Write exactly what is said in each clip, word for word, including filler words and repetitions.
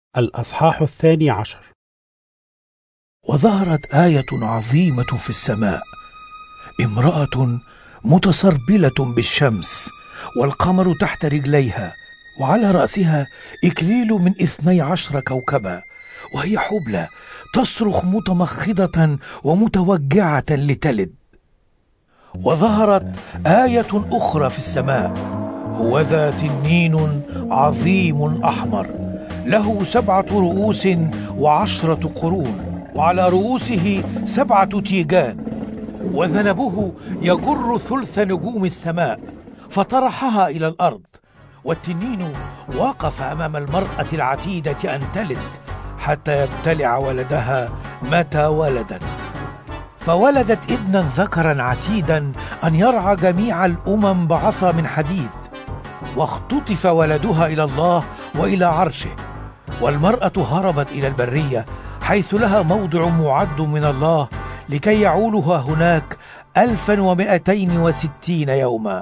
الأصحاح الثاني عشر. وظهرت آية عظيمة في السماء، امرأة متسربلة بالشمس والقمر تحت رجليها، وعلى رأسها إكليل من اثني عشر كوكبا، وهي حبلى تصرخ متمخضة ومتوجعة لتلد. وظهرت آية أخرى في السماء، هوذا تنين عظيم أحمر له سبعة رؤوس وعشرة قرون، وعلى رؤوسه سبعة تيجان، وذنبه يجر ثلث نجوم السماء، فطرحها إلى الأرض. والتنين وقف أمام المرأة العتيدة أن تلد حتى يبتلع ولدها متى ولدت، فولدت ابنا ذكرا عتيدا أن يرعى جميع الأمم بعصا من حديد. واختطف ولدها إلى الله وإلى عرشه، والمرأة هربت إلى البرية حيث لها موضع معد من الله لكي يعولها هناك ألفا ومائتين وستين يوما.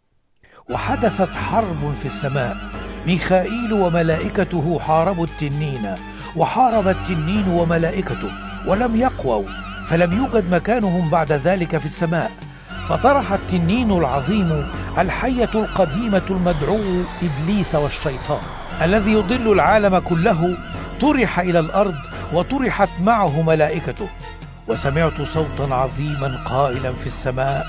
وحدثت حرب في السماء، ميخائيل وملائكته حاربوا التنين، وحارب التنين وملائكته ولم يقووا، فلم يوجد مكانهم بعد ذلك في السماء. فطرح التنين العظيم الحية القديمة المدعو إبليس والشيطان الذي يضل العالم كله، طرح إلى الأرض وطرحت معه ملائكته. وسمعت صوتا عظيما قائلا في السماء: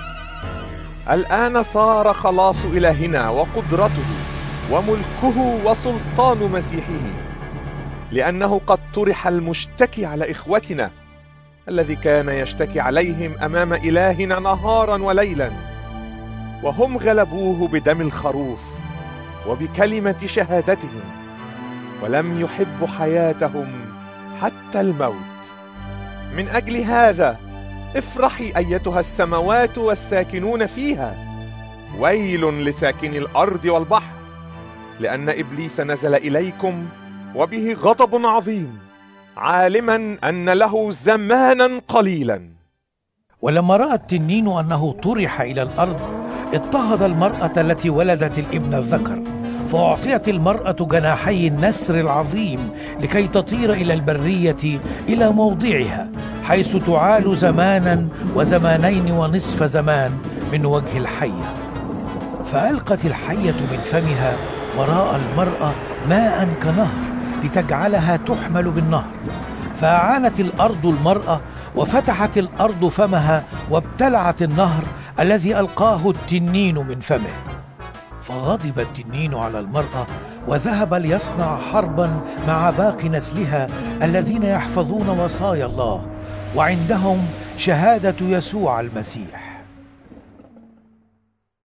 الآن صار خلاص إلهنا وقدرته وملكه وسلطان مسيحه، لأنه قد طرح المشتكي على إخوتنا الذي كان يشتكي عليهم أمام إلهنا نهارا وليلا، وهم غلبوه بدم الخروف وبكلمة شهادتهم، ولم يحبوا حياتهم حتى الموت. من أجل هذا افرحي أيتها السماوات والساكنون فيها، ويل لساكني الأرض والبحر، لأن إبليس نزل إليكم وبه غضب عظيم، عالما أن له زمانا قليلا. ولما رأى التنين أنه طرح إلى الأرض، اضطهد المرأة التي ولدت الابن الذكر، فأعطيت المرأة جناحي النسر العظيم لكي تطير إلى البرية إلى موضعها، حيث تعال زمانا وزمانين ونصف زمان من وجه الحية. فألقت الحية من فمها وراء المرأة ماء كنهر لتجعلها تحمل بالنهر، فأعانت الأرض المرأة، وفتحت الأرض فمها وابتلعت النهر الذي ألقاه التنين من فمه. فغضب التنين على المرأة وذهب ليصنع حربا مع باقي نسلها الذين يحفظون وصايا الله وعندهم شهادة يسوع المسيح.